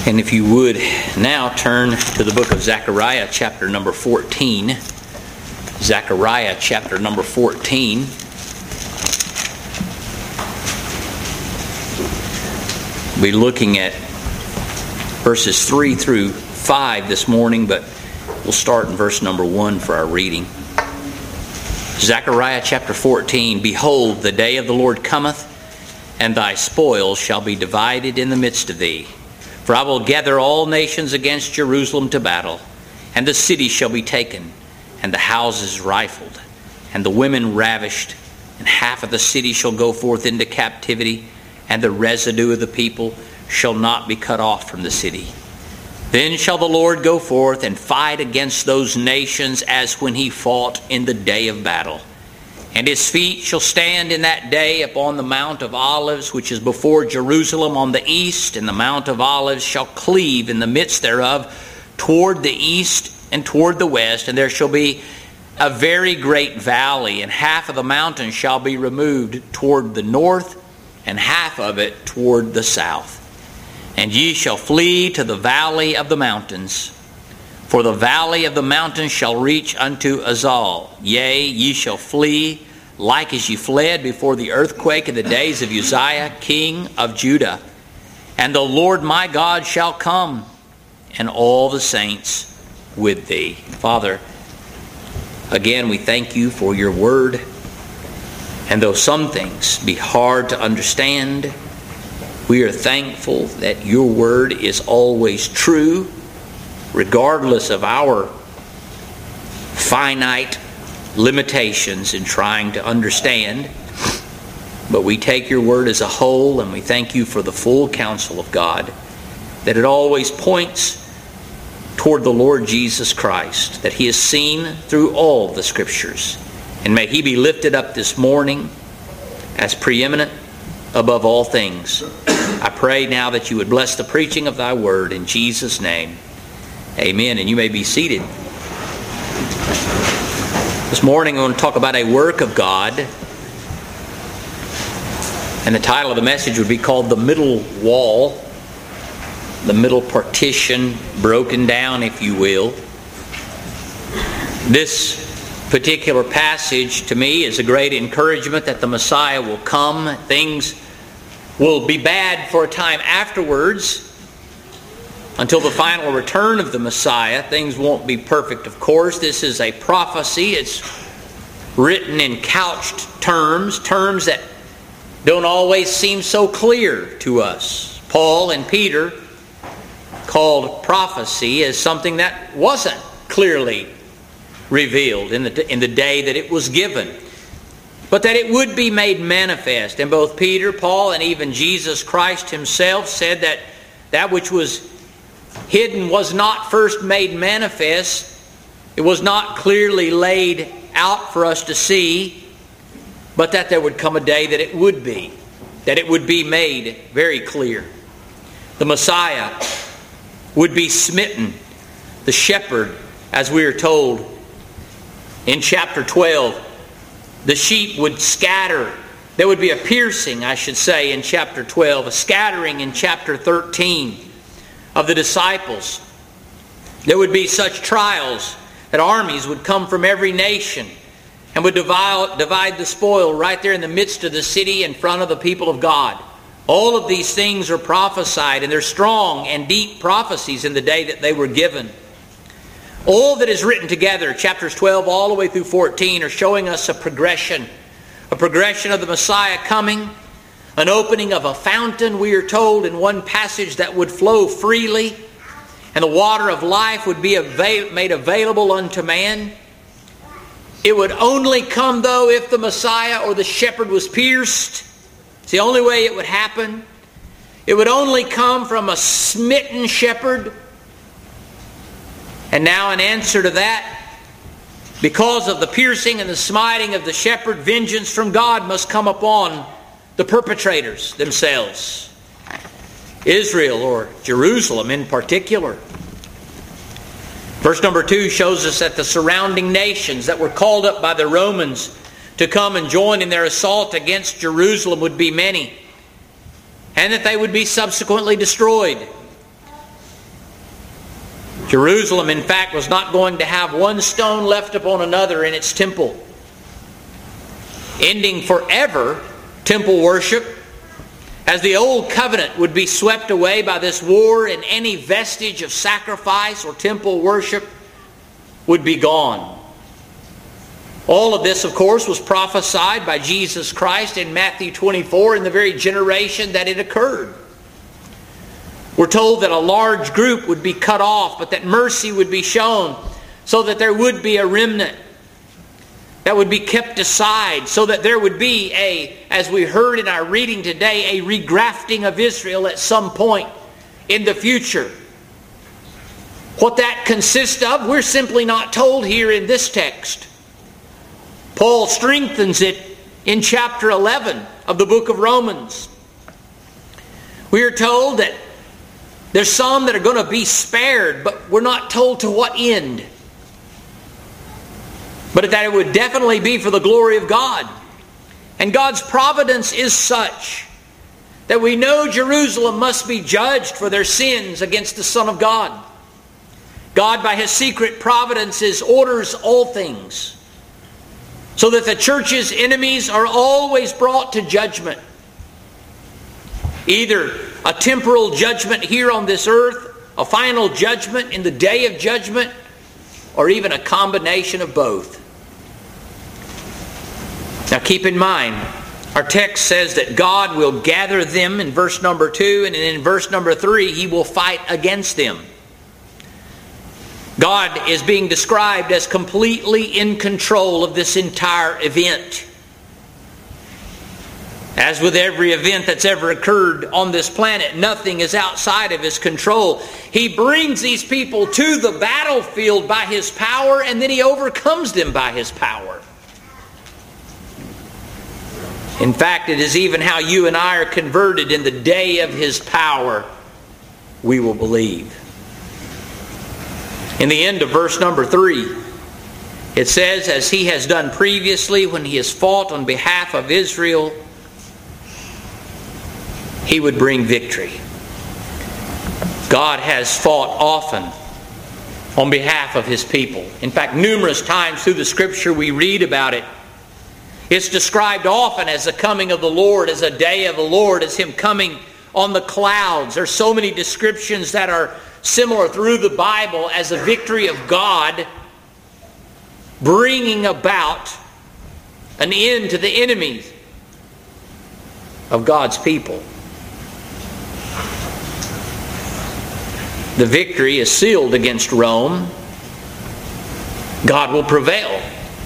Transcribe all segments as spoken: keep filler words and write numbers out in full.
And if you would now turn to the book of Zechariah, chapter number fourteen. Zechariah, chapter number fourteen. We'll be looking at verses three through five this morning, but we'll start in verse number one for our reading. Zechariah chapter fourteen. Behold, the day of the Lord cometh, and thy spoils shall be divided in the midst of thee. For I will gather all nations against Jerusalem to battle, and the city shall be taken, and the houses rifled, and the women ravished, and half of the city shall go forth into captivity, and the residue of the people shall not be cut off from the city. Then shall the Lord go forth and fight against those nations as when he fought in the day of battle. And his feet shall stand in that day upon the Mount of Olives, which is before Jerusalem on the east, and the Mount of Olives shall cleave in the midst thereof toward the east and toward the west, and there shall be a very great valley, and half of the mountain shall be removed toward the north, and half of it toward the south. And ye shall flee to the valley of the mountains, for the valley of the mountains shall reach unto Azal. Yea, ye shall flee like as ye fled before the earthquake in the days of Uzziah, king of Judah. And the Lord my God shall come, and all the saints with thee. Father, again we thank you for your word. And though some things be hard to understand, we are thankful that your word is always true, regardless of our finite limitations in trying to understand. But we take your word as a whole, and we thank you for the full counsel of God, that it always points toward the Lord Jesus Christ, that he is seen through all the Scriptures. And may he be lifted up this morning as preeminent above all things. I pray now that you would bless the preaching of thy word in Jesus' name. Amen. And you may be seated. This morning I want to talk about a work of God. And the title of the message would be called The Middle Wall. The middle partition broken down, if you will. This particular passage to me is a great encouragement that the Messiah will come. Things will be bad for a time afterwards. Until the final return of the Messiah, things won't be perfect, of course. This is a prophecy. It's written in couched terms, terms that don't always seem so clear to us. Paul and Peter called prophecy as something that wasn't clearly revealed in the, in the day that it was given, but that it would be made manifest. And both Peter, Paul, and even Jesus Christ himself said that that which was hidden was not first made manifest. It was not clearly laid out for us to see, but that there would come a day that it would be, that it would be made very clear. The Messiah would be smitten, the shepherd, as we are told in chapter twelve. The sheep would scatter. There would be a piercing, I should say, in chapter twelve, a scattering in chapter thirteen of the disciples. There would be such trials that armies would come from every nation and would divide, divide the spoil right there in the midst of the city in front of the people of God. All of these things are prophesied, and they're strong and deep prophecies in the day that they were given. All that is written together, chapters twelve all the way through fourteen, are showing us a progression. A progression of the Messiah coming. An opening of a fountain, we are told in one passage, that would flow freely. And the water of life would be avail- made available unto man. It would only come, though, if the Messiah or the shepherd was pierced. It's the only way it would happen. It would only come from a smitten shepherd. And now in answer to that, because of the piercing and the smiting of the shepherd, vengeance from God must come upon the perpetrators themselves. Israel, or Jerusalem in particular. Verse number two shows us that the surrounding nations that were called up by the Romans to come and join in their assault against Jerusalem would be many, and that they would be subsequently destroyed. Jerusalem, in fact, was not going to have one stone left upon another in its temple, ending forever temple worship, as the old covenant would be swept away by this war and any vestige of sacrifice or temple worship would be gone. All of this, of course, was prophesied by Jesus Christ in Matthew twenty-four in the very generation that it occurred. We're told that a large group would be cut off, but that mercy would be shown so that there would be a remnant that would be kept aside, so that there would be a, as we heard in our reading today, a regrafting of Israel at some point in the future. What that consists of, we're simply not told here in this text. Paul strengthens it in chapter eleven of the book of Romans. We are told that there's some that are going to be spared, but we're not told to what end. But that it would definitely be for the glory of God. And God's providence is such that we know Jerusalem must be judged for their sins against the Son of God. God, by His secret providences, orders all things, so that the church's enemies are always brought to judgment. Either a temporal judgment here on this earth, a final judgment in the day of judgment, or even a combination of both. Now keep in mind, our text says that God will gather them in verse number two, and in verse number three, He will fight against them. God is being described as completely in control of this entire event. As with every event that's ever occurred on this planet, nothing is outside of His control. He brings these people to the battlefield by His power, and then He overcomes them by His power. In fact, it is even how you and I are converted in the day of His power, we will believe. In the end of verse number three, it says, as He has done previously when He has fought on behalf of Israel, He would bring victory. God has fought often on behalf of His people. In fact, numerous times through the Scripture we read about it. It's described often as the coming of the Lord, as a day of the Lord, as Him coming on the clouds. There's so many descriptions that are similar through the Bible as a victory of God bringing about an end to the enemies of God's people. The victory is sealed against Rome. God will prevail.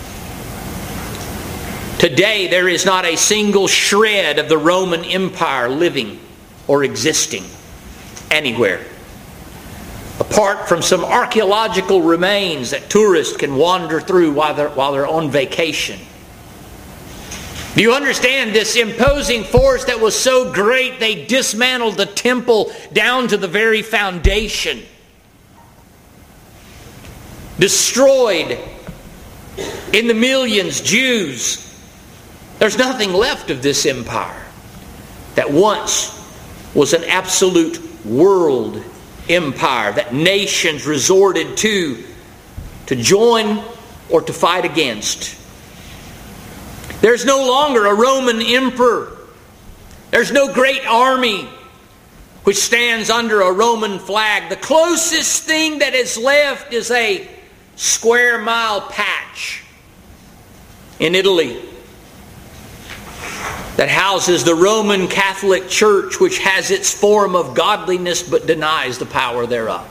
Today there is not a single shred of the Roman Empire living or existing anywhere, apart from some archaeological remains that tourists can wander through while they're, while they're on vacation. Do you understand this imposing force that was so great they dismantled the temple down to the very foundation? Destroyed in the millions Jews. There's nothing left of this empire that once was an absolute world empire that nations resorted to to join or to fight against. There's no longer a Roman emperor. There's no great army which stands under a Roman flag. The closest thing that is left is a square mile patch in Italy that houses the Roman Catholic Church, which has its form of godliness but denies the power thereof.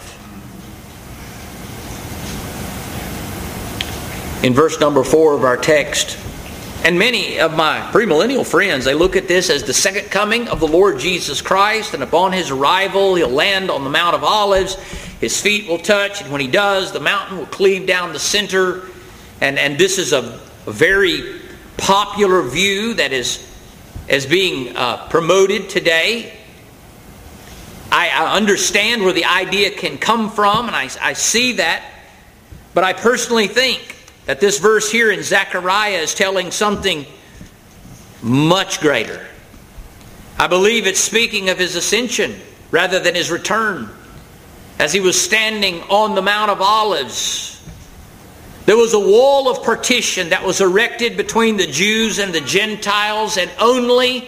In verse number four of our text, and many of my premillennial friends, they look at this as the second coming of the Lord Jesus Christ, and upon His arrival, He'll land on the Mount of Olives. His feet will touch, and when He does, the mountain will cleave down the center. And, and this is a, a very popular view that is as being uh, promoted today. I, I understand where the idea can come from, and I, I see that. But I personally think that this verse here in Zechariah is telling something much greater. I believe it's speaking of His ascension rather than His return. as he was standing on the Mount of Olives, there was a wall of partition that was erected between the Jews and the Gentiles, and only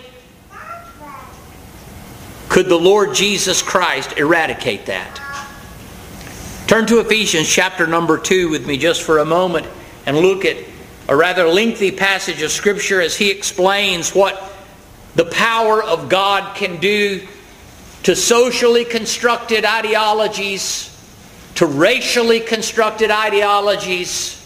could the Lord Jesus Christ eradicate that. Turn to Ephesians chapter number two with me just for a moment and look at a rather lengthy passage of Scripture as he explains what the power of God can do to socially constructed ideologies, to racially constructed ideologies.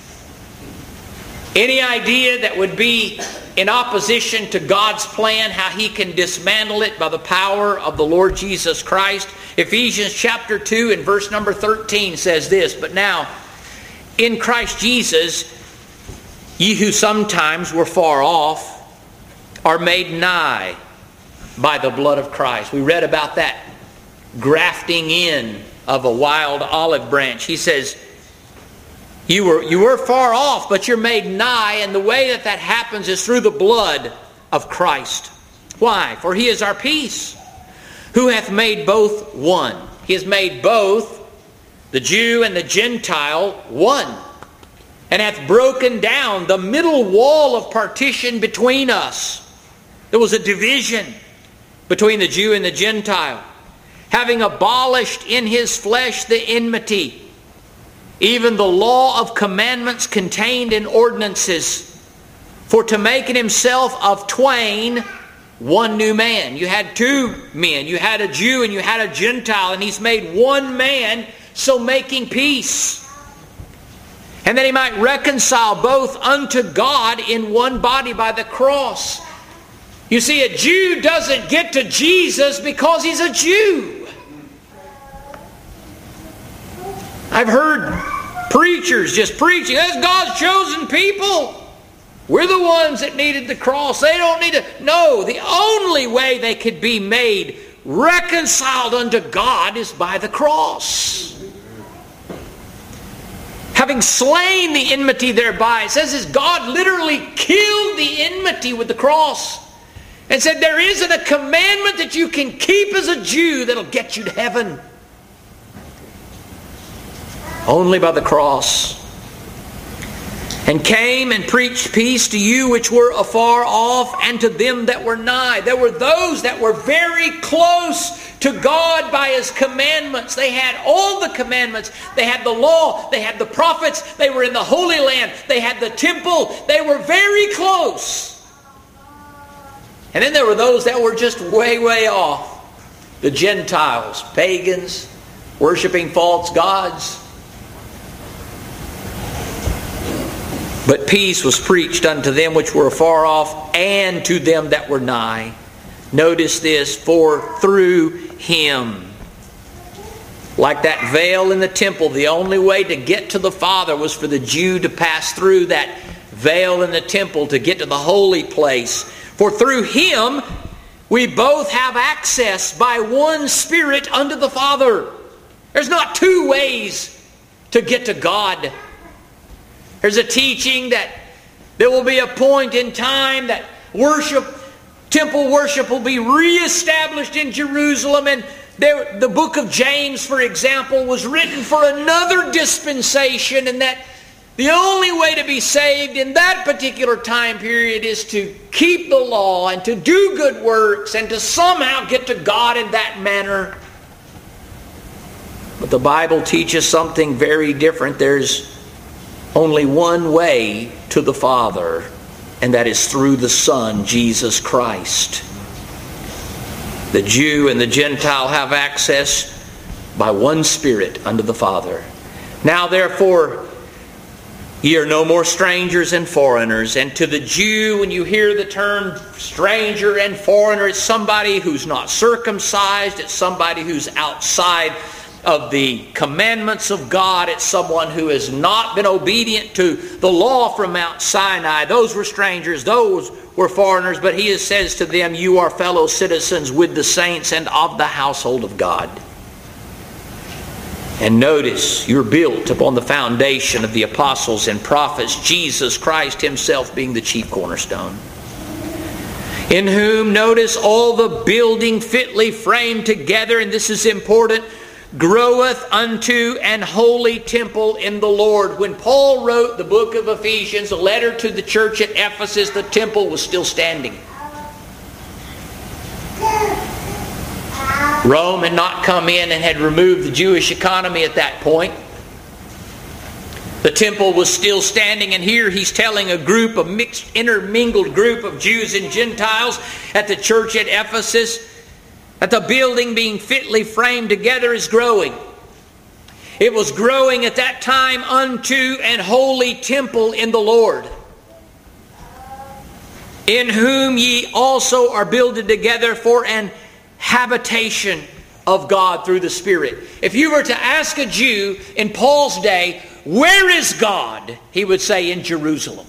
Any idea that would be in opposition to God's plan, how He can dismantle it by the power of the Lord Jesus Christ. Ephesians chapter two and verse number thirteen says this, "But now, in Christ Jesus, ye who sometimes were far off are made nigh by the blood of Christ." We read about that grafting in of a wild olive branch. He says, You were, you were far off, but you're made nigh, and the way that that happens is through the blood of Christ. Why? For He is our peace, who hath made both one. He has made both the Jew and the Gentile one, and hath broken down the middle wall of partition between us. There was a division between the Jew and the Gentile, having abolished in His flesh the enmity, even the law of commandments contained in ordinances, for to make in Himself of twain one new man. You had two men. You had a Jew and you had a Gentile, and He's made one man, so making peace. And that He might reconcile both unto God in one body by the cross. You see, a Jew doesn't get to Jesus because he's a Jew. I've heard preachers just preaching, that's God's chosen people. We're the ones that needed the cross. They don't need to. No, the only way they could be made reconciled unto God is by the cross. Having slain the enmity thereby, it says as God literally killed the enmity with the cross. And said there isn't a commandment that you can keep as a Jew that'll get you to heaven. Only by the cross. And came and preached peace to you which were afar off, and to them that were nigh. There were those that were very close to God by His commandments. They had all the commandments. They had the law. They had the prophets. They were in the Holy Land. They had the temple. They were very close. And then there were those that were just way, way off. The Gentiles, pagans, worshiping false gods. But peace was preached unto them which were afar off, and to them that were nigh. Notice this, for through Him. Like that veil in the temple, the only way to get to the Father was for the Jew to pass through that veil in the temple to get to the holy place. For through Him we both have access by one Spirit unto the Father. There's not two ways to get to God. There's a teaching that there will be a point in time that worship, temple worship will be reestablished in Jerusalem. And there, the book of James, for example, was written for another dispensation, and that the only way to be saved in that particular time period is to keep the law and to do good works and to somehow get to God in that manner. But the Bible teaches something very different. There's only one way to the Father, and that is through the Son, Jesus Christ. The Jew and the Gentile have access by one Spirit unto the Father. Now therefore, ye are no more strangers and foreigners. And to the Jew, when you hear the term stranger and foreigner, it's somebody who's not circumcised. It's somebody who's outside of the commandments of God. It's someone who has not been obedient to the law from Mount Sinai. Those were strangers. Those were foreigners. But He says to them, you are fellow citizens with the saints and of the household of God. And notice, you're built upon the foundation of the apostles and prophets, Jesus Christ Himself being the chief cornerstone. In whom, notice, all the building fitly framed together, and this is important, groweth unto an holy temple in the Lord. When Paul wrote the book of Ephesians, a letter to the church at Ephesus, the temple was still standing. Rome had not come in and had removed the Jewish economy at that point. The temple was still standing, and here he's telling a group, a mixed, intermingled group of Jews and Gentiles at the church at Ephesus, that the building being fitly framed together is growing. It was growing at that time unto an holy temple in the Lord, in whom ye also are builded together for an habitation of God through the Spirit. If you were to ask a Jew in Paul's day, where is God? He would say, in Jerusalem.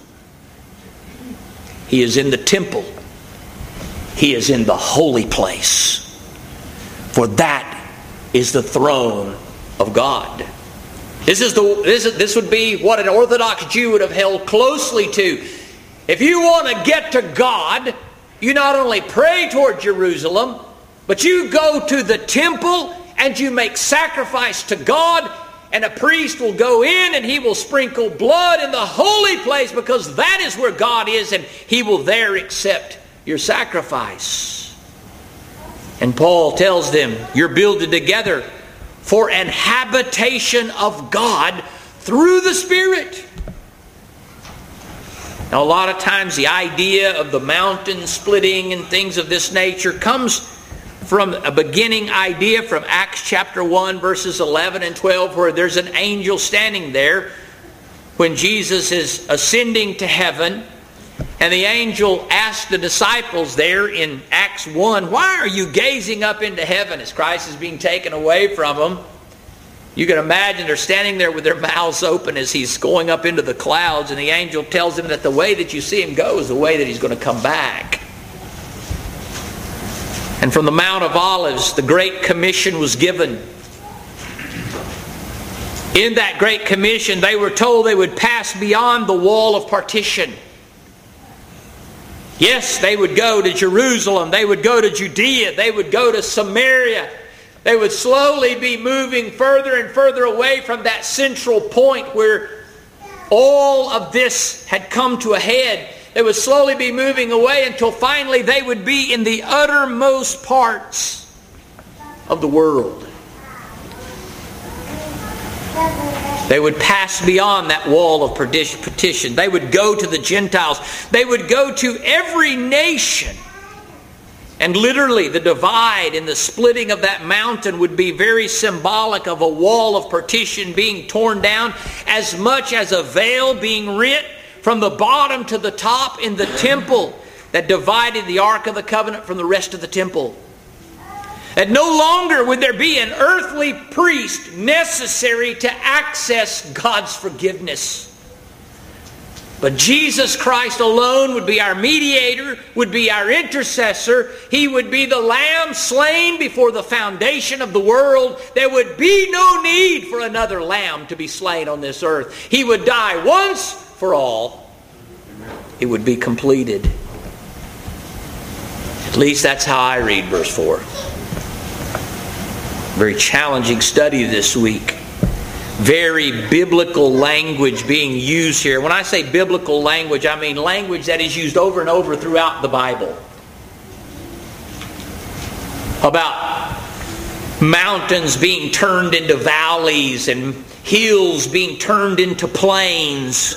He is in the temple. He is in the holy place. For that is the throne of God. This is the this, is, this would be what an Orthodox Jew would have held closely to. If you want to get to God, you not only pray toward Jerusalem, but you go to the temple and you make sacrifice to God, and a priest will go in and he will sprinkle blood in the holy place, because that is where God is, and he will there accept your sacrifice. And Paul tells them, you're builded together for an habitation of God through the Spirit. Now, a lot of times the idea of the mountain splitting and things of this nature comes from a beginning idea from Acts chapter one, verses eleven and twelve, where there's an angel standing there when Jesus is ascending to heaven. And the angel asked the disciples there in Acts one, why are you gazing up into heaven as Christ is being taken away from them? You can imagine they're standing there with their mouths open as he's going up into the clouds, and the angel tells them that the way that you see him go is the way that he's going to come back. And from the Mount of Olives, the Great Commission was given. In that Great Commission, they were told they would pass beyond the wall of partition. Yes, they would go to Jerusalem. They would go to Judea. They would go to Samaria. They would slowly be moving further and further away from that central point where all of this had come to a head. They would slowly be moving away until finally they would be in the uttermost parts of the world. They would pass beyond that wall of partition. They would go to the Gentiles. They would go to every nation. And literally, the divide and the splitting of that mountain would be very symbolic of a wall of partition being torn down, as much as a veil being rent from the bottom to the top in the temple that divided the Ark of the Covenant from the rest of the temple. That no longer would there be an earthly priest necessary to access God's forgiveness. But Jesus Christ alone would be our mediator, would be our intercessor. He would be the Lamb slain before the foundation of the world. There would be no need for another lamb to be slain on this earth. He would die once for all. It would be completed. At least that's how I read verse four. Very challenging study this week. Very biblical language being used here. When I say biblical language, I mean language that is used over and over throughout the Bible. About mountains being turned into valleys and hills being turned into plains.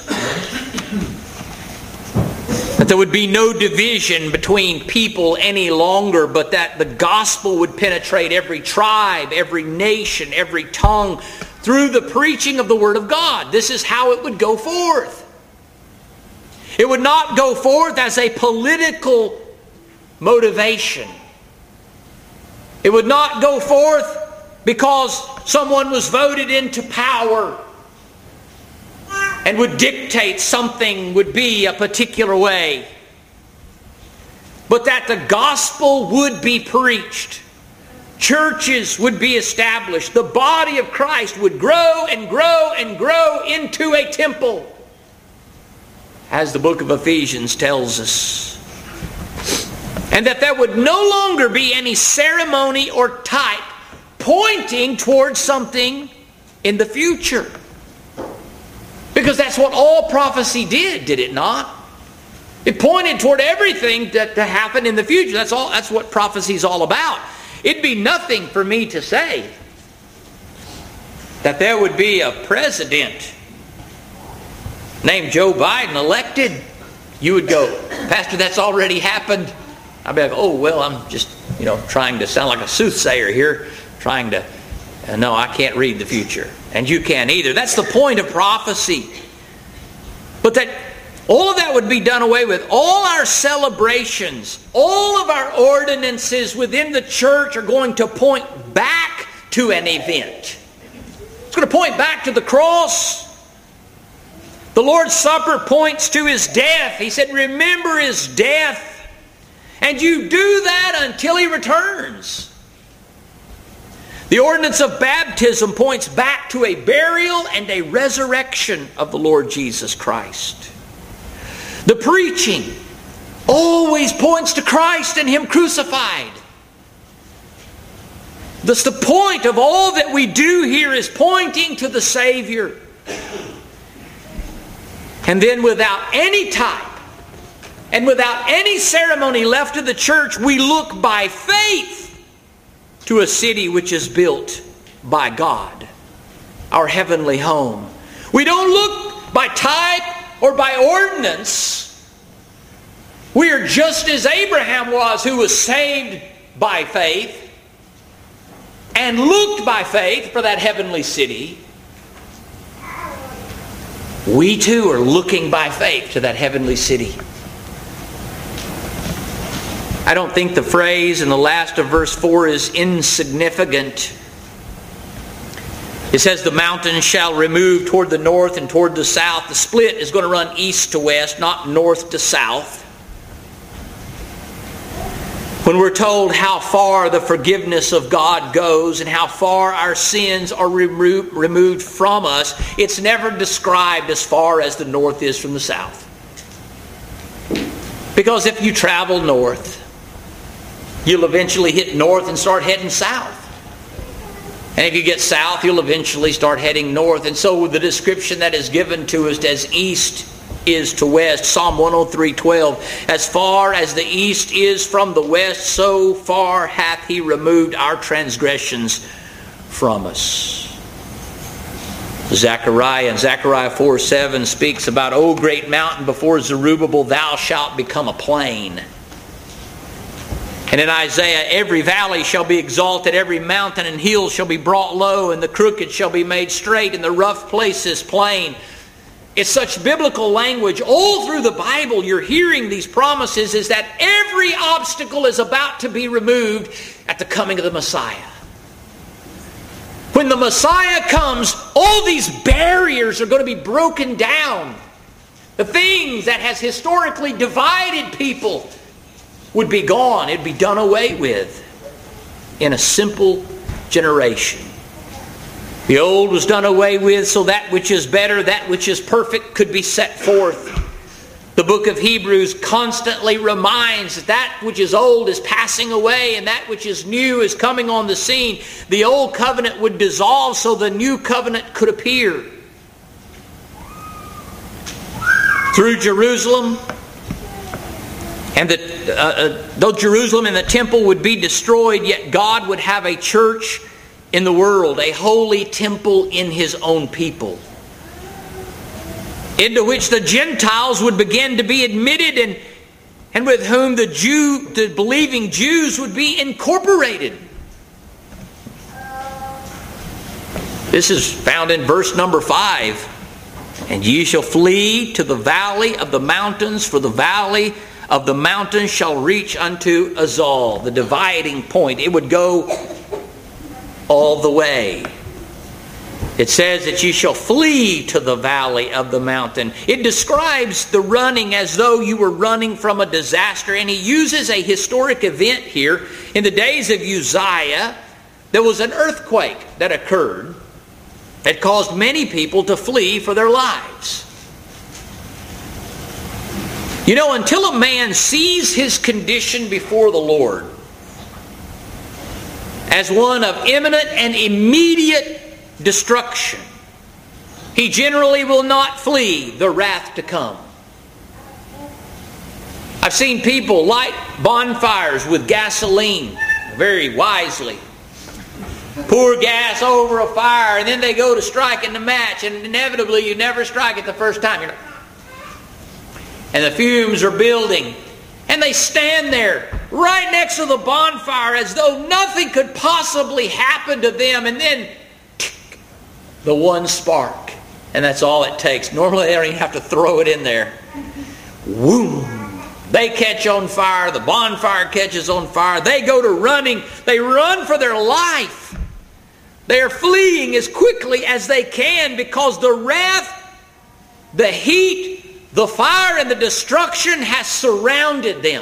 That there would be no division between people any longer, but that the gospel would penetrate every tribe, every nation, every tongue through the preaching of the Word of God. This is how it would go forth. It would not go forth as a political motivation. It would not go forth because someone was voted into power and would dictate something would be a particular way. But that the gospel would be preached. Churches would be established. The body of Christ would grow and grow and grow into a temple. As the book of Ephesians tells us. And that there would no longer be any ceremony or type pointing pointing towards something in the future. Because that's what all prophecy did, did it not? It pointed toward everything that to happen in the future. That's all. That's what prophecy is all about. It'd be nothing for me to say that there would be a president named Joe Biden elected. You would go, Pastor, that's already happened. I'd be like, oh, well, I'm just, you know, trying to sound like a soothsayer here, trying to, uh, no, I can't read the future. And you can't either. That's the point of prophecy. But that all of that would be done away with. All our celebrations, all of our ordinances within the church are going to point back to an event. It's going to point back to the cross. The Lord's Supper points to His death. He said, remember His death. And you do that until He returns. The ordinance of baptism points back to a burial and a resurrection of the Lord Jesus Christ. The preaching always points to Christ and Him crucified. Thus the point of all that we do here is pointing to the Savior. And then without any type and without any ceremony left of the church, we look by faith to a city which is built by God, our heavenly home. We don't look by type or by ordinance. We are just as Abraham was, who was saved by faith and looked by faith for that heavenly city. We too are looking by faith to that heavenly city. I don't think the phrase in the last of verse four is insignificant. It says the mountains shall remove toward the north and toward the south. The split is going to run east to west, not north to south. When we're told how far the forgiveness of God goes and how far our sins are remo- removed from us, it's never described as far as the north is from the south. Because if you travel north, you'll eventually hit north and start heading south. And if you get south, you'll eventually start heading north. And so the description that is given to us as east is to west, Psalm one oh three twelve, as far as the east is from the west, so far hath He removed our transgressions from us. Zechariah and Zechariah four seven speaks about, O great mountain, before Zerubbabel thou shalt become a plain. And in Isaiah, every valley shall be exalted, every mountain and hill shall be brought low, and the crooked shall be made straight, and the rough places plain. It's such biblical language. All through the Bible you're hearing these promises, is that every obstacle is about to be removed at the coming of the Messiah. When the Messiah comes, all these barriers are going to be broken down. The things that has historically divided people would be gone. It'd be done away with in a simple generation. The old was done away with, so that which is better, that which is perfect, could be set forth. The book of Hebrews constantly reminds that that which is old is passing away and that which is new is coming on the scene. The old covenant would dissolve so the new covenant could appear. Through Jerusalem, and the, uh, uh, though Jerusalem and the temple would be destroyed, yet God would have a church in the world, a holy temple in His own people, into which the Gentiles would begin to be admitted, and, and with whom the Jew, the believing Jews would be incorporated. This is found in verse number five. And ye shall flee to the valley of the mountains, for the valley of the mountains shall reach unto Azal, the dividing point. It would go all the way. It says that you shall flee to the valley of the mountain. It describes the running as though you were running from a disaster. And he uses a historic event here. In the days of Uzziah, there was an earthquake that occurred that caused many people to flee for their lives. You know, until a man sees his condition before the Lord as one of imminent and immediate destruction. He generally will not flee the wrath to come. I've seen people light bonfires with gasoline very wisely. Pour gas over a fire, and then they go to striking the match, and inevitably you never strike it the first time. You're like, and the fumes are building, and they stand there right next to the bonfire as though nothing could possibly happen to them, and then tick, the one spark, and that's all it takes. Normally they don't even have to throw it in there. Whoom! They catch on fire, the bonfire catches on fire, they go to running, they run for their life. They are fleeing as quickly as they can because the wrath, the heat, the fire, and the destruction has surrounded them.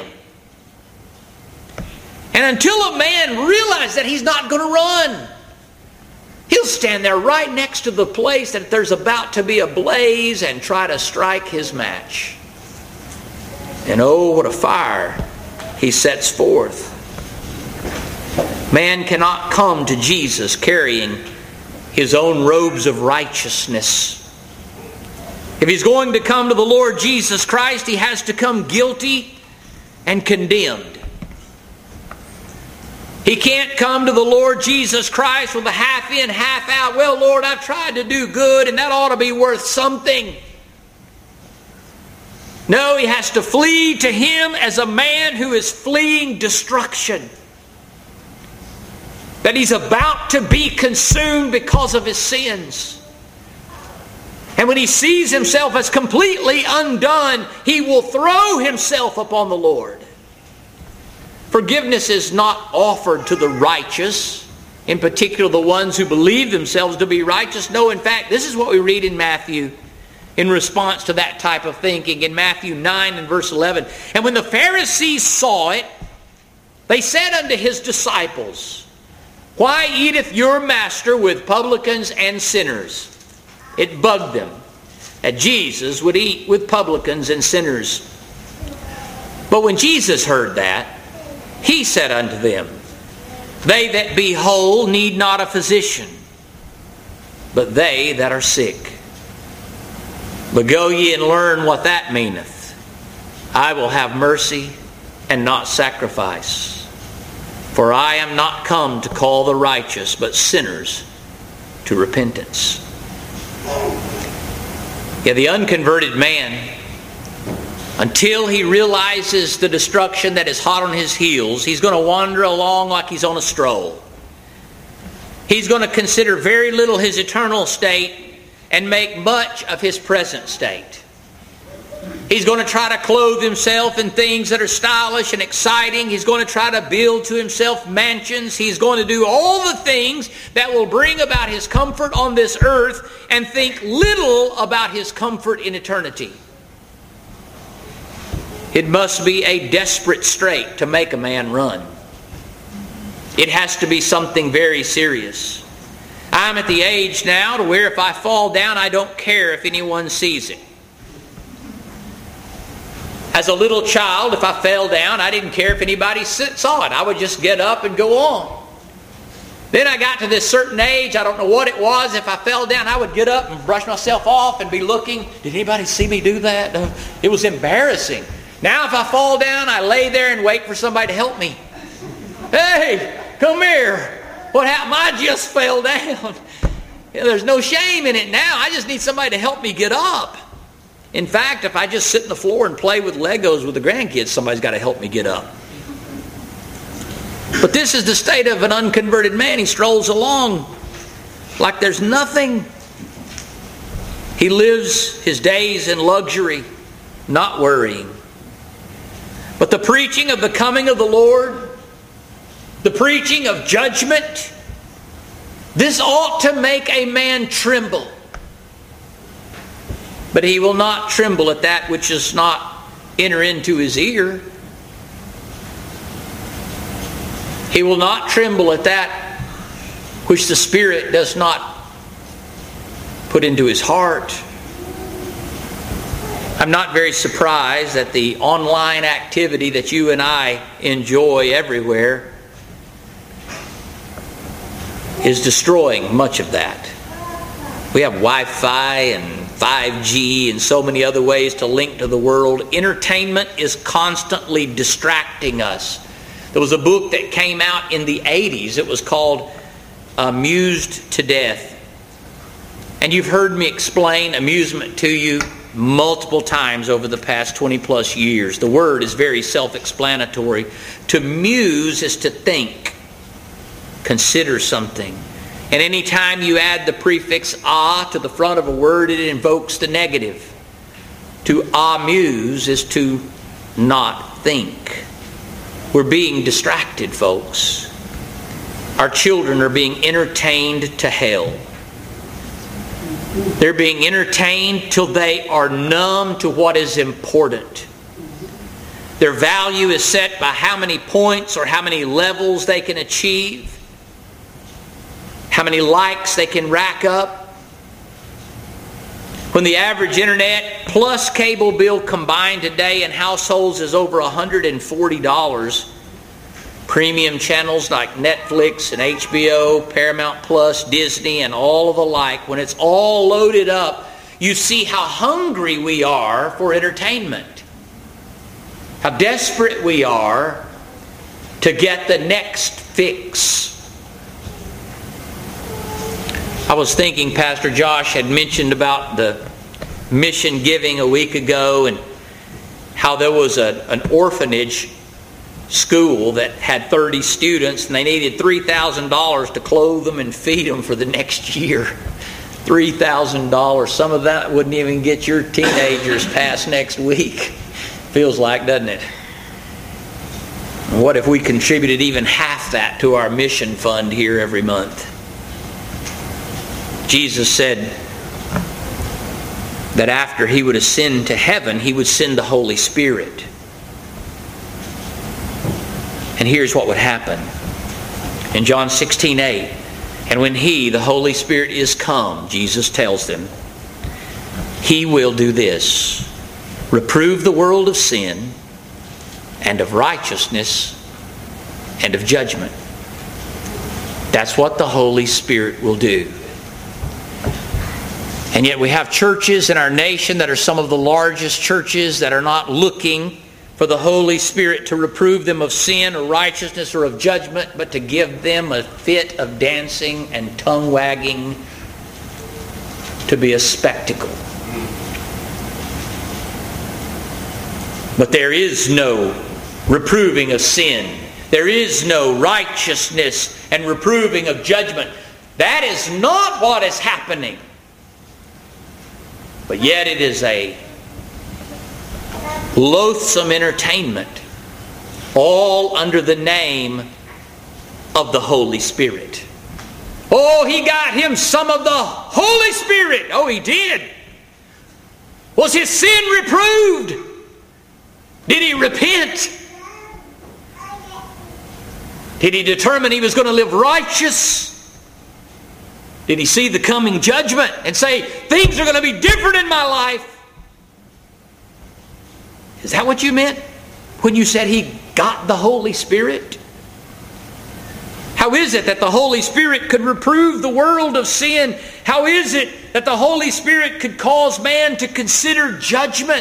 And until a man realizes that he's not going to run, he'll stand there right next to the place that there's about to be a blaze and try to strike his match. And oh, what a fire he sets forth. Man cannot come to Jesus carrying his own robes of righteousness. If he's going to come to the Lord Jesus Christ, he has to come guilty and condemned. He can't come to the Lord Jesus Christ with a half in, half out. Well, Lord, I've tried to do good and that ought to be worth something. No, he has to flee to Him as a man who is fleeing destruction. That he's about to be consumed because of his sins. And when he sees himself as completely undone, he will throw himself upon the Lord. Forgiveness is not offered to the righteous, in particular the ones who believe themselves to be righteous. No, in fact, this is what we read in Matthew in response to that type of thinking. In Matthew nine and verse eleven, and when the Pharisees saw it, they said unto his disciples, why eateth your master with publicans and sinners? It bugged them that Jesus would eat with publicans and sinners. But when Jesus heard that, He said unto them, they that be whole need not a physician, but they that are sick. But go ye and learn what that meaneth. I will have mercy and not sacrifice. For I am not come to call the righteous, but sinners to repentance. Yeah, the unconverted man, until he realizes the destruction that is hot on his heels, he's going to wander along like he's on a stroll. He's going to consider very little his eternal state and make much of his present state. He's going to try to clothe himself in things that are stylish and exciting. He's going to try to build to himself mansions. He's going to do all the things that will bring about his comfort on this earth and think little about his comfort in eternity. It must be a desperate strait to make a man run. It has to be something very serious. I'm at the age now to where if I fall down, I don't care if anyone sees it. As a little child, if I fell down, I didn't care if anybody saw it. I would just get up and go on. Then I got to this certain age, I don't know what it was. If I fell down, I would get up and brush myself off and be looking. Did anybody see me do that? Uh, it was embarrassing. Now if I fall down, I lay there and wait for somebody to help me. Hey, come here. What happened? I just fell down. Yeah, there's no shame in it now. I just need somebody to help me get up. In fact, if I just sit on the floor and play with Legos with the grandkids, somebody's got to help me get up. But this is the state of an unconverted man. He strolls along like there's nothing. He lives his days in luxury, not worrying. But the preaching of the coming of the Lord, the preaching of judgment, this ought to make a man tremble. But he will not tremble at that which does not enter into his ear. He will not tremble at that which the Spirit does not put into his heart. I'm not very surprised at the online activity that you and I enjoy everywhere. is destroying much of that. We have Wi-Fi and five G and so many other ways to link to the world. Entertainment is constantly distracting us. There was a book that came out in the eighties. It was called Amused to Death. And you've heard me explain amusement to you multiple times over the past twenty plus years. The word is very self-explanatory. To muse is to think, consider something. And any time you add the prefix "ah" to the front of a word, it invokes the negative. To amuse is to not think. We're being distracted, folks. Our children are being entertained to hell. They're being entertained till they are numb to what is important. Their value is set by how many points or how many levels they can achieve, how many likes they can rack up. When the average internet plus cable bill combined today in households is over one hundred forty dollars, premium channels like Netflix and H B O, Paramount Plus, Disney, and all of the like, when it's all loaded up, you see how hungry we are for entertainment. How desperate we are to get the next fix. I was thinking Pastor Josh had mentioned about the mission giving a week ago and how there was a, an orphanage school that had thirty students and they needed three thousand dollars to clothe them and feed them for the next year. three thousand dollars. Some of that wouldn't even get your teenagers past next week. Feels like, doesn't it? What if we contributed even half that to our mission fund here every month? Jesus said that after He would ascend to heaven, He would send the Holy Spirit. And here's what would happen. In John sixteen eight, and when He, the Holy Spirit, is come, Jesus tells them, He will do this: reprove the world of sin and of righteousness and of judgment. That's what the Holy Spirit will do. And yet we have churches in our nation that are some of the largest churches that are not looking for the Holy Spirit to reprove them of sin or righteousness or of judgment, but to give them a fit of dancing and tongue wagging to be a spectacle. But there is no reproving of sin. There is no righteousness and reproving of judgment. That is not what is happening. But yet it is a loathsome entertainment, all under the name of the Holy Spirit. Oh, he got him some of the Holy Spirit. Oh, he did. Was his sin reproved? Did he repent? Did he determine he was going to live righteous? Did he see the coming judgment and say, things are going to be different in my life? Is that what you meant when you said he got the Holy Spirit? How is it that the Holy Spirit could reprove the world of sin? How is it that the Holy Spirit could cause man to consider judgment?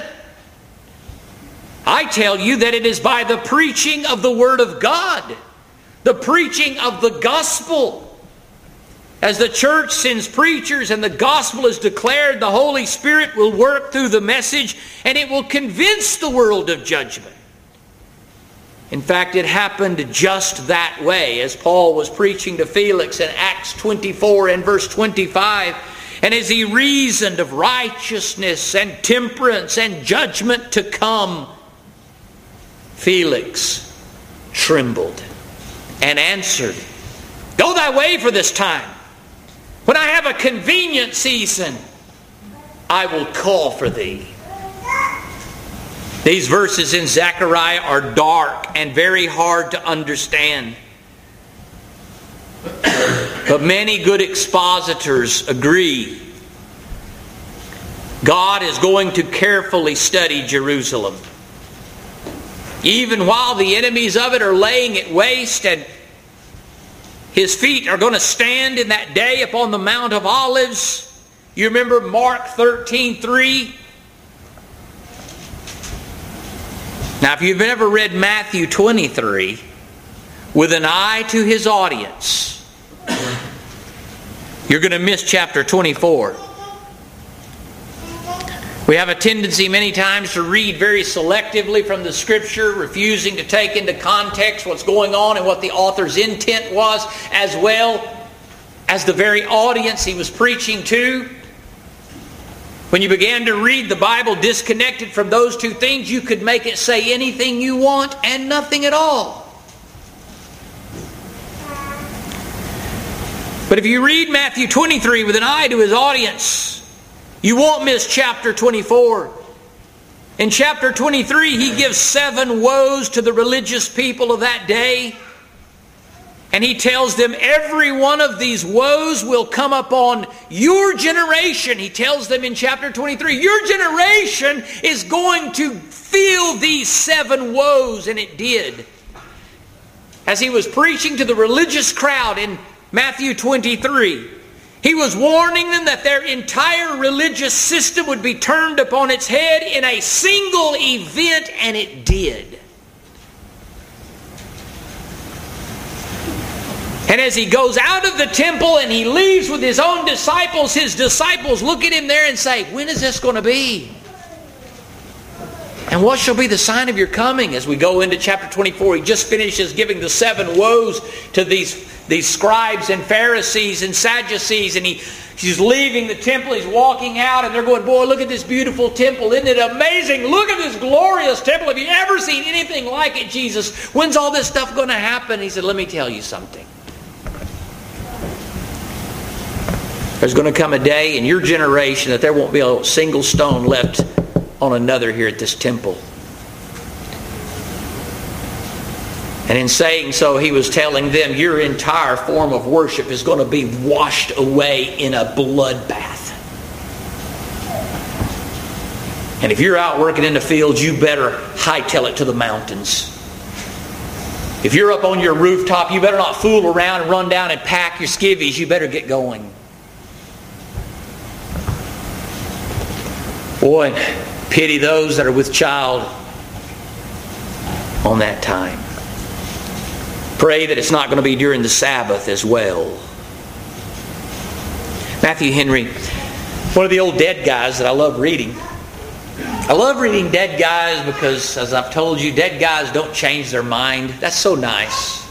I tell you that it is by the preaching of the Word of God, the preaching of the gospel. As the church sends preachers and the gospel is declared, the Holy Spirit will work through the message and it will convince the world of judgment. In fact, it happened just that way as Paul was preaching to Felix in Acts twenty-four and verse twenty-five. And as he reasoned of righteousness and temperance and judgment to come, Felix trembled and answered, "Go thy way for this time. When I have a convenient season, I will call for thee." These verses in Zechariah are dark and very hard to understand. But many good expositors agree God is going to carefully study Jerusalem. Even while the enemies of it are laying it waste and His feet are going to stand in that day upon the Mount of Olives. You remember Mark thirteen three? Now, if you've ever read Matthew twenty-three with an eye to his audience, you're going to miss chapter twenty-four. We have a tendency many times to read very selectively from the Scripture, refusing to take into context what's going on and what the author's intent was, as well as the very audience he was preaching to. When you began to read the Bible disconnected from those two things, you could make it say anything you want and nothing at all. But if you read Matthew twenty-three with an eye to his audience, you won't miss chapter twenty-four. In chapter twenty-three, he gives seven woes to the religious people of that day. And he tells them every one of these woes will come upon your generation. He tells them in chapter twenty-three, your generation is going to feel these seven woes. And it did. As he was preaching to the religious crowd in Matthew twenty-three, he was warning them that their entire religious system would be turned upon its head in a single event, and it did. And as he goes out of the temple and he leaves with his own disciples, his disciples look at him there and say, when is this going to be? And what shall be the sign of your coming? As we go into chapter twenty-four, he just finishes giving the seven woes to these, these scribes and Pharisees and Sadducees. And he, he's leaving the temple, he's walking out, and they're going, boy, look at this beautiful temple. Isn't it amazing? Look at this glorious temple. Have you ever seen anything like it, Jesus? When's all this stuff going to happen? He said, let me tell you something. There's going to come a day in your generation that there won't be a single stone left on another here at this temple. And in saying so, he was telling them, your entire form of worship is going to be washed away in a bloodbath. And if you're out working in the fields, you better hightail it to the mountains. If you're up on your rooftop, you better not fool around and run down and pack your skivvies. You better get going. Boy, pity those that are with child on that time. Pray that it's not going to be during the Sabbath as well. Matthew Henry, one of the old dead guys that I love reading. I love reading dead guys because, as I've told you, dead guys don't change their mind. That's so nice.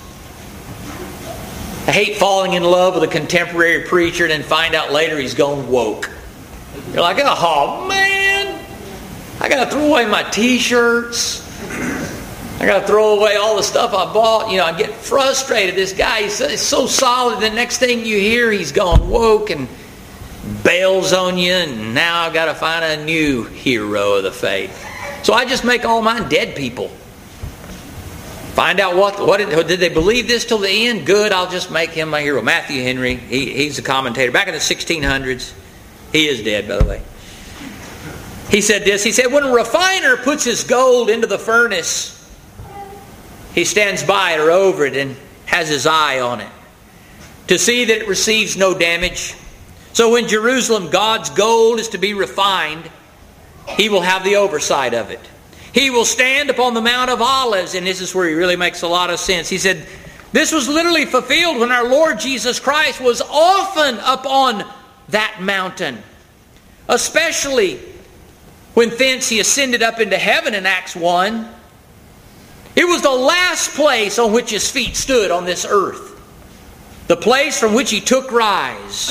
I hate falling in love with a contemporary preacher and then find out later he's gone woke. You're like, oh man, I got to throw away my t-shirts. I got to throw away all the stuff I bought. You know, I get frustrated. This guy, he's, he's so solid. The next thing you hear, he's gone woke and bails on you. And now I've got to find a new hero of the faith. So I just make all mine dead people. Find out what, what did, did they believe this till the end? Good, I'll just make him my hero. Matthew Henry, he, he's a commentator. Back in the sixteen hundreds, he is dead, by the way. He said this, he said, when a refiner puts his gold into the furnace, he stands by it or over it and has his eye on it to see that it receives no damage. So when Jerusalem, God's gold, is to be refined, he will have the oversight of it. He will stand upon the Mount of Olives, and this is where he really makes a lot of sense. He said, this was literally fulfilled when our Lord Jesus Christ was often upon that mountain, especially when thence he ascended up into heaven in Acts one. It was the last place on which his feet stood on this earth, the place from which he took rise.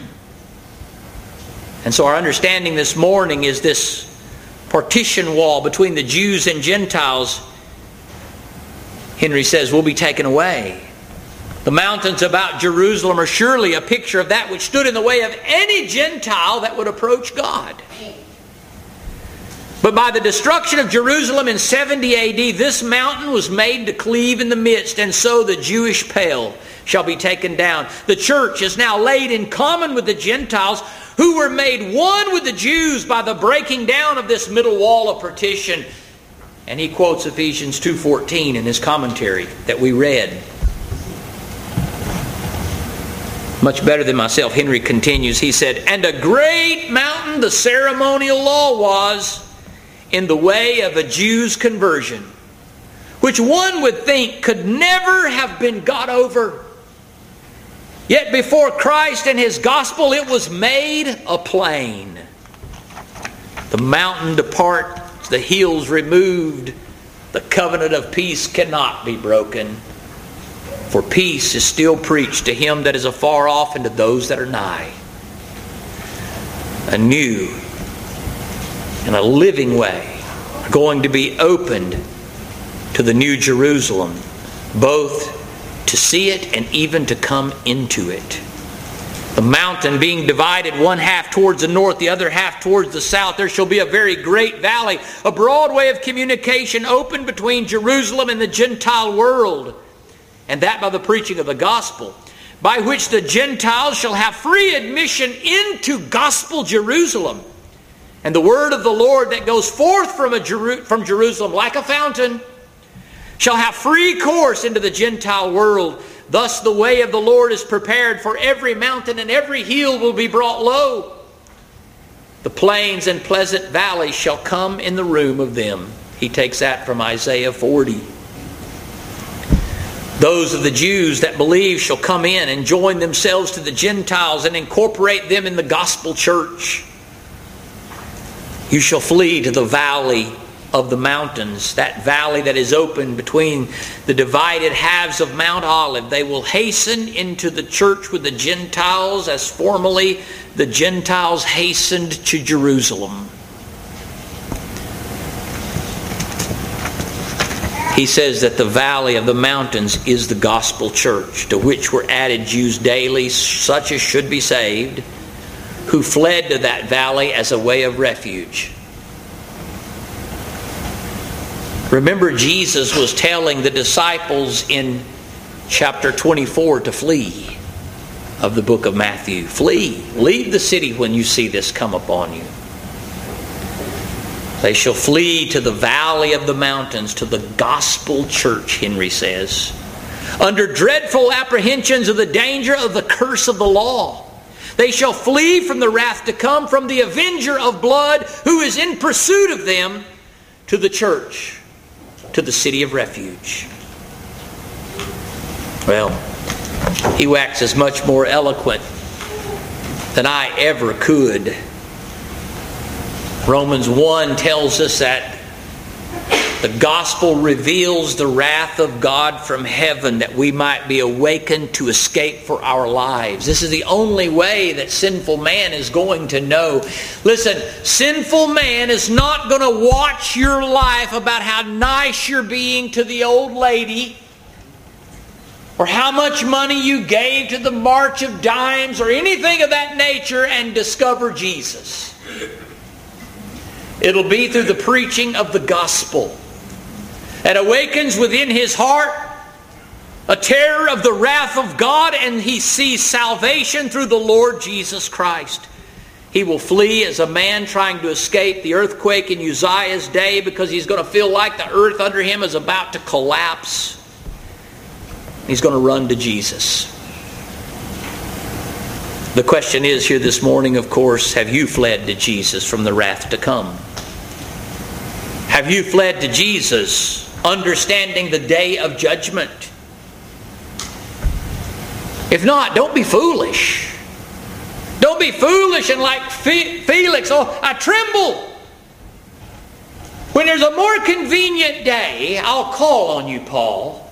And so our understanding this morning is this partition wall between the Jews and Gentiles, Henry says, will be taken away. The mountains about Jerusalem are surely a picture of that which stood in the way of any Gentile that would approach God. But by the destruction of Jerusalem in seventy A D, this mountain was made to cleave in the midst, and so the Jewish pale shall be taken down. The church is now laid in common with the Gentiles, who were made one with the Jews by the breaking down of this middle wall of partition. And he quotes Ephesians two fourteen in his commentary that we read. Much better than myself, Henry continues. He said, "And a great mountain the ceremonial law was in the way of a Jew's conversion, which one would think could never have been got over. Yet before Christ and His gospel it was made a plain. The mountain departs, the hills removed, the covenant of peace cannot be broken. For peace is still preached to him that is afar off and to those that are nigh. A new and a living way are going to be opened to the New Jerusalem, both to see it and even to come into it. The mountain being divided, one half towards the north, the other half towards the south, there shall be a very great valley, a broad way of communication open between Jerusalem and the Gentile world, and that by the preaching of the gospel, by which the Gentiles shall have free admission into gospel Jerusalem. And the word of the Lord that goes forth from, a Jeru- from Jerusalem like a fountain shall have free course into the Gentile world. Thus the way of the Lord is prepared, for every mountain and every hill will be brought low. The plains and pleasant valleys shall come in the room of them." He takes that from Isaiah forty. "Those of the Jews that believe shall come in and join themselves to the Gentiles and incorporate them in the gospel church. You shall flee to the valley of the mountains," that valley that is open between the divided halves of Mount Olive. They will hasten into the church with the Gentiles as formerly the Gentiles hastened to Jerusalem. He says that the valley of the mountains is the gospel church, to which were added Jews daily, such as should be saved, who fled to that valley as a way of refuge. Remember, Jesus was telling the disciples in chapter twenty-four to flee of the book of Matthew. Flee. Leave the city when you see this come upon you. They shall flee to the valley of the mountains, to the gospel church, Henry says, under dreadful apprehensions of the danger of the curse of the law. They shall flee from the wrath to come, from the avenger of blood, who is in pursuit of them, to the church, to the city of refuge. Well, he waxes much more eloquent than I ever could. Romans one tells us that the gospel reveals the wrath of God from heaven, that we might be awakened to escape for our lives. This is the only way that sinful man is going to know. Listen, sinful man is not going to watch your life about how nice you're being to the old lady, or how much money you gave to the March of Dimes, or anything of that nature, and discover Jesus. It'll be through the preaching of the gospel that awakens within his heart a terror of the wrath of God, and he sees salvation through the Lord Jesus Christ. He will flee as a man trying to escape the earthquake in Uzziah's day, because he's going to feel like the earth under him is about to collapse. He's going to run to Jesus. The question is here this morning, of course, have you fled to Jesus from the wrath to come? Have you fled to Jesus, understanding the day of judgment? If not, don't be foolish. Don't be foolish and like Felix, oh, I tremble. When there's a more convenient day, I'll call on you, Paul.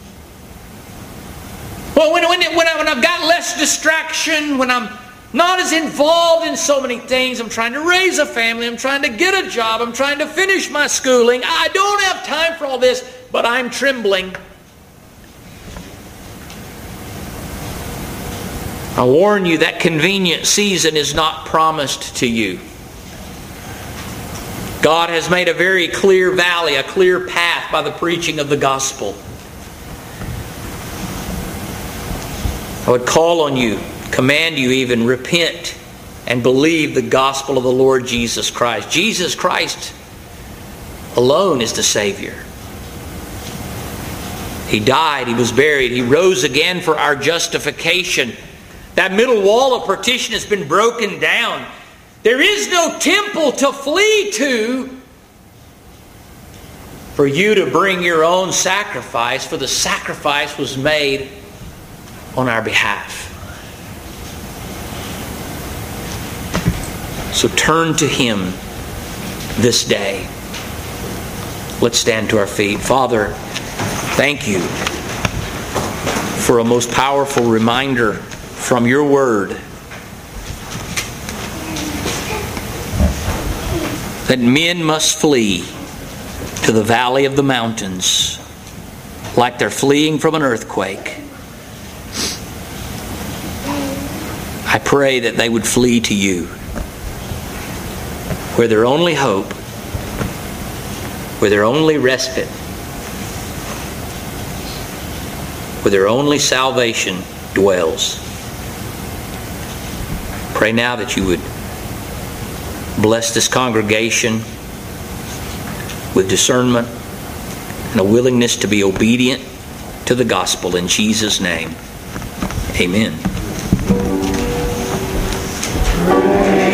Well, when, when, when, I, when I've got less distraction, when I'm not as involved in so many things, I'm trying to raise a family, I'm trying to get a job, I'm trying to finish my schooling, I don't have time for all this, but I'm trembling. I warn you, that convenient season is not promised to you. God has made a very clear valley, a clear path by the preaching of the gospel. I would call on you, command you even, repent and believe the gospel of the Lord Jesus Christ. Jesus Christ alone is the Savior. He died, He was buried, He rose again for our justification, That middle wall of partition has been broken down. There is no temple to flee to for you to bring your own sacrifice, for the sacrifice was made on our behalf. So turn to Him this day. Let's stand to our feet. Father, thank you for a most powerful reminder from your Word that men must flee to the valley of the mountains like they're fleeing from an earthquake. I pray that they would flee to you, where their only hope, where their only respite, where their only salvation dwells. Pray now that you would bless this congregation with discernment and a willingness to be obedient to the gospel. In Jesus' name, amen.